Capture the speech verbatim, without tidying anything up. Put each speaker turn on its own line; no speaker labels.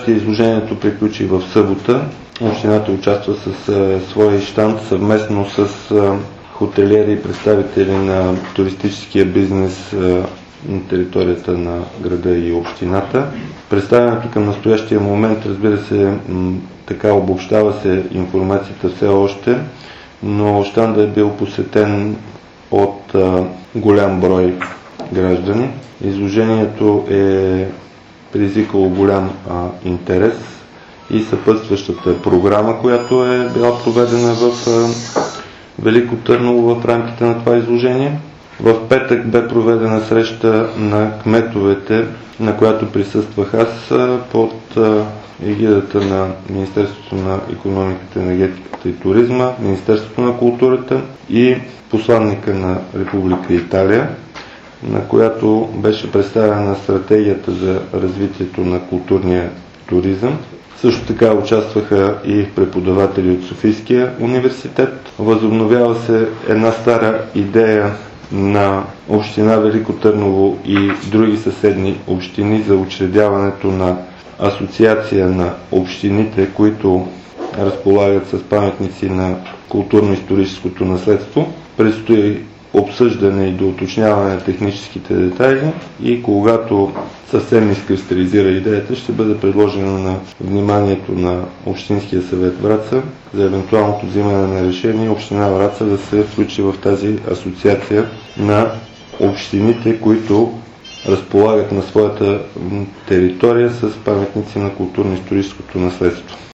щастие изложението приключи в събота. Общината участва с а, своя щанд съвместно с а, хотелиери и представители на туристическия бизнес а, на територията на града и общината. Представянето към настоящия момент, разбира се, м- така обобщава се информацията все още, но щандът е бил посетен от а, голям брой граждани. Изложението е предизвикало голям а, интерес и съпътстващата програма, която е била проведена в а, Велико Търново в рамките на това изложение. В петък бе проведена среща на кметовете, на която присъствах аз а, под а, егидата на Министерството на икономиката, енергетиката и туризма, Министерството на културата и посланника на Република Италия, на която беше представена стратегията за развитието на културния туризъм. Също така участваха и преподаватели от Софийския университет. Възобновява се една стара идея на община Велико Търново и други съседни общини за учредяването на асоциация на общините, които разполагат с паметници на културно-историческото наследство. Предстои обсъждане и доуточняване на техническите детайли и когато съвсем изкристализира идеята, ще бъде предложена на вниманието на Общинския съвет Враца за евентуалното взимане на решение община Враца да се включи в тази асоциация на общините, които разполагат на своята територия с паметници на културно-историческото наследство.